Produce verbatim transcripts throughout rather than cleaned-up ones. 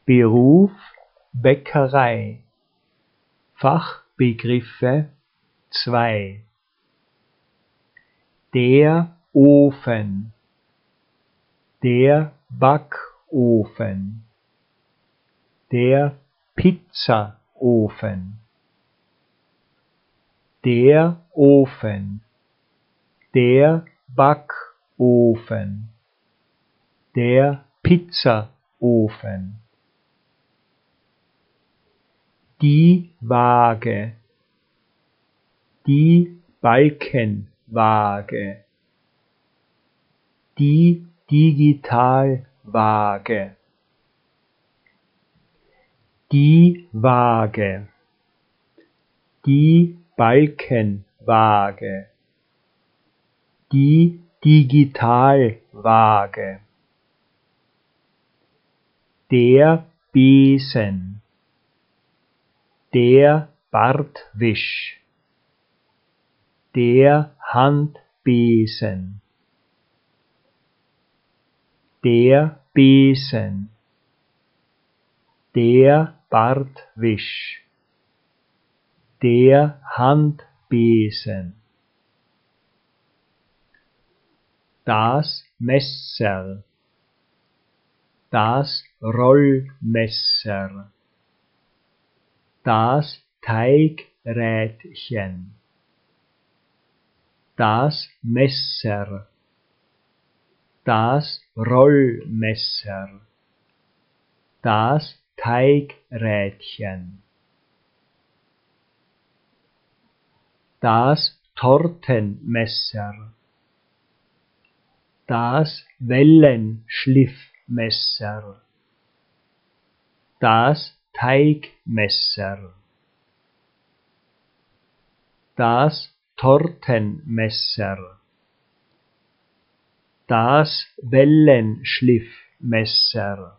Beruf Bäckerei. Fachbegriffe zwei. Der Ofen, der Backofen, der Pizzaofen, der Ofen, der Backofen, der Pizzaofen. Die Waage, die Balkenwaage, die Digitalwaage, die Waage, die Balkenwaage, die Digitalwaage. Der Besen, der Bartwisch, der Handbesen, der Besen, der Bartwisch, der Handbesen. Das Messer, das Rollmesser, das Teigrädchen, das Messer, das Rollmesser, das Teigrädchen, das Tortenmesser, das Wellenschliffmesser, das Teigmesser, das Tortenmesser, das Wellenschliffmesser,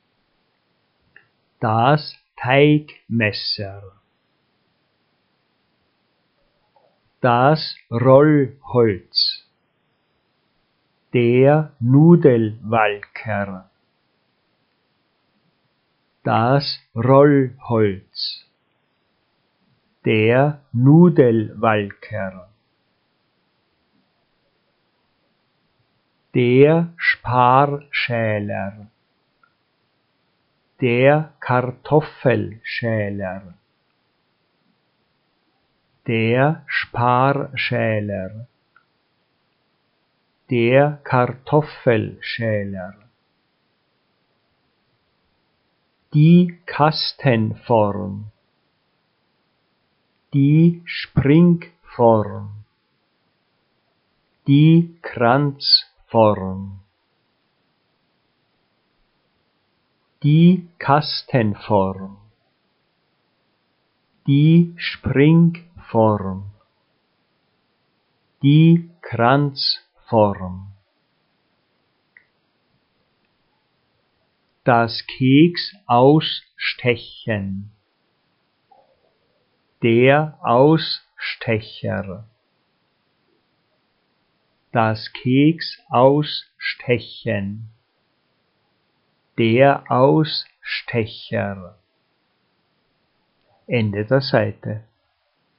das Teigmesser, das Rollholz, der Nudelwalker, das Rollholz, der Nudelwalker, der Sparschäler, der Kartoffelschäler, der Sparschäler, der Kartoffelschäler. Die Kastenform, die Springform, die Kranzform, die Kastenform, die Springform, die Kranzform. Das Keks ausstechen, der Ausstecher, das Keks ausstechen, der Ausstecher. Ende der Seite.